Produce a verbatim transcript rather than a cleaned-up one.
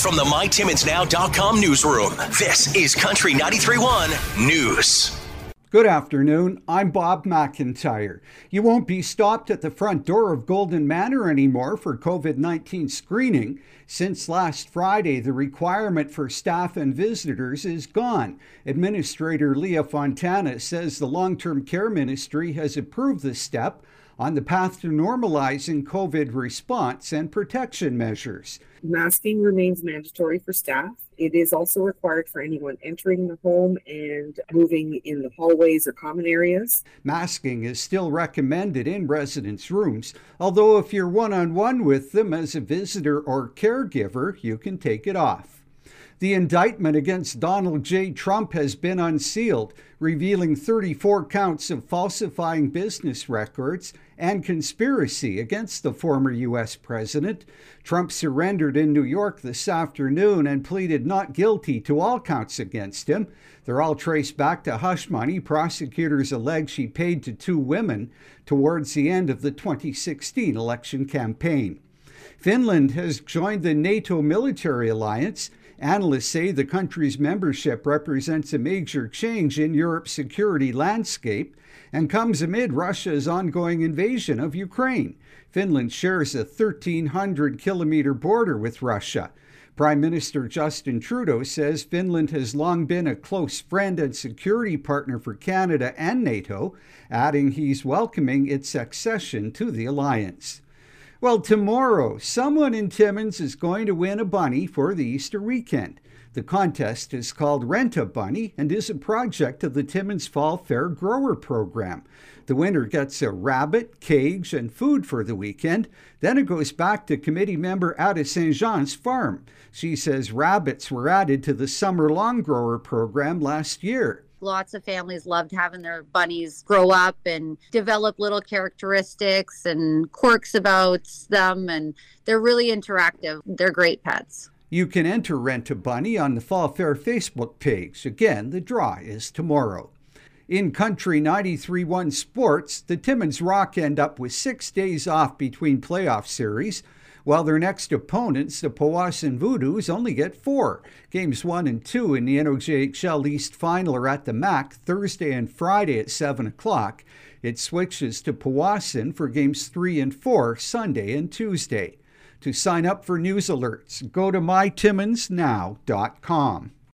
From the my timmins now dot com newsroom, this is Country ninety-three point one News. Good afternoon, I'm Bob McIntyre. You won't be stopped at the front door of Golden Manor anymore for COVID nineteen screening. Since last Friday, the requirement for staff and visitors is gone. Administrator Leah Fontana says the long-term care ministry has approved the step on the path to normalizing COVID response and protection measures. Masking remains mandatory for staff. It is also required for anyone entering the home and moving in the hallways or common areas. Masking is still recommended in residents' rooms, although if you're one-on-one with them as a visitor or caregiver, you can take it off. The indictment against Donald J. Trump has been unsealed, revealing thirty-four counts of falsifying business records and conspiracy against the former U S president. Trump surrendered in New York this afternoon and pleaded not guilty to all counts against him. They're all traced back to hush money prosecutors allege he paid to two women towards the end of the twenty sixteen election campaign. Finland has joined the NATO military alliance. Analysts say the country's membership represents a major change in Europe's security landscape and comes amid Russia's ongoing invasion of Ukraine. Finland shares a thirteen hundred kilometer border with Russia. Prime Minister Justin Trudeau says Finland has long been a close friend and security partner for Canada and NATO, adding he's welcoming its accession to the alliance. Well, tomorrow, someone in Timmins is going to win a bunny for the Easter weekend. The contest is called Rent a Bunny and is a project of the Timmins Fall Fair Grower Program. The winner gets a rabbit, cage, and food for the weekend. Then it goes back to committee member Ada Saint Jean's farm. She says rabbits were added to the Summer Long Grower Program last year. Lots of families loved having their bunnies grow up and develop little characteristics and quirks about them, and they're really interactive. They're great pets. You can enter Rent a Bunny on the Fall Fair Facebook page. Again, the draw is tomorrow. In Country ninety-three point one sports, the Timmins Rock end up with six days off between playoff series, while their next opponents, the Powassan Voodoos, only get four. Games one and two in the N O J H L East Final are at the M A C Thursday and Friday at seven o'clock. It switches to Powassan for games three and four Sunday and Tuesday. To sign up for news alerts, go to my timmins now dot com.